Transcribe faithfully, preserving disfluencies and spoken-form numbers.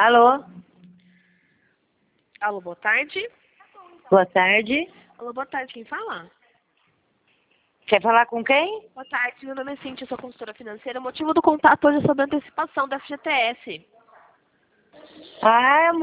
Alô? Alô, boa tarde. Boa tarde. Alô, boa tarde. Quem fala? Quer falar com quem? Boa tarde. Meu nome é Cintia, sou consultora financeira. O motivo do contato hoje é sobre a antecipação da F G T S. Ah,